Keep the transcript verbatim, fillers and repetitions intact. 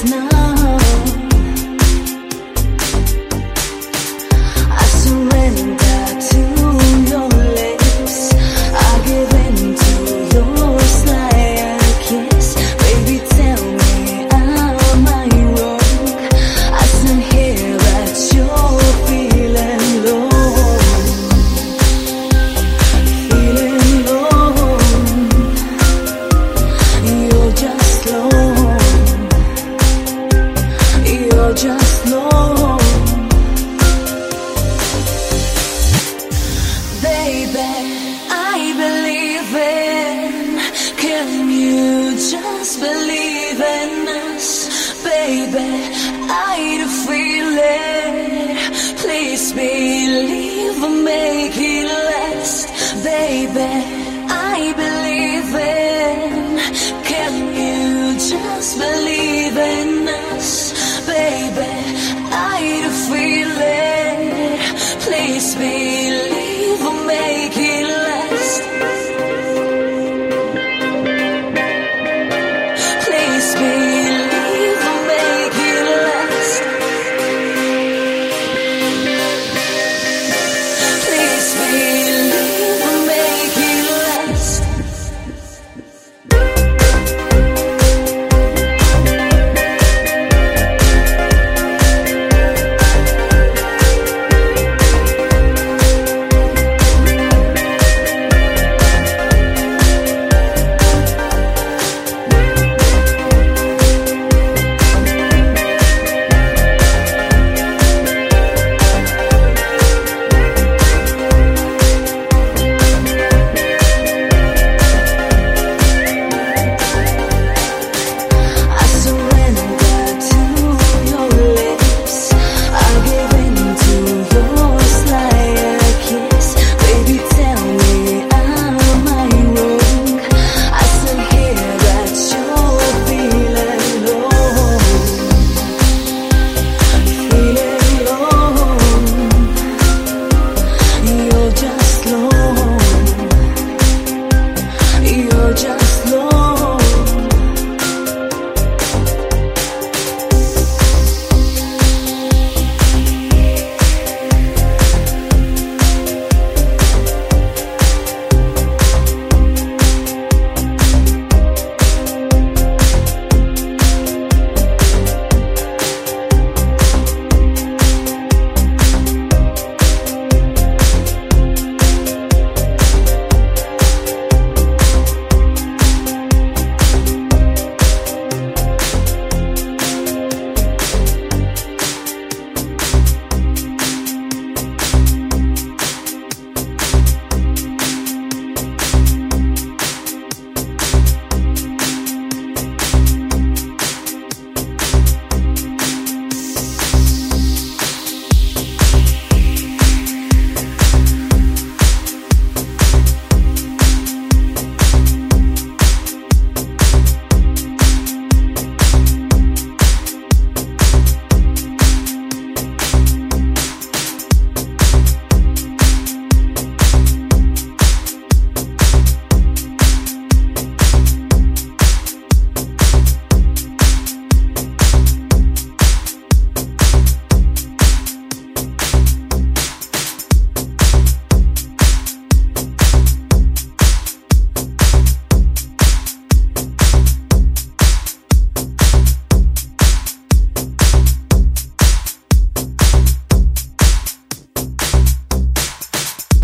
now. I surrender to your lips. I give in to your sly kiss. Baby, tell me, am I wrong? I stand here that you're feeling low. Feeling low. You're just low. You're just low. Baby, I believe in. Can you just believe in us? Baby, I do feel it. Please believe and make it last. Baby, I believe in. Can you just believe?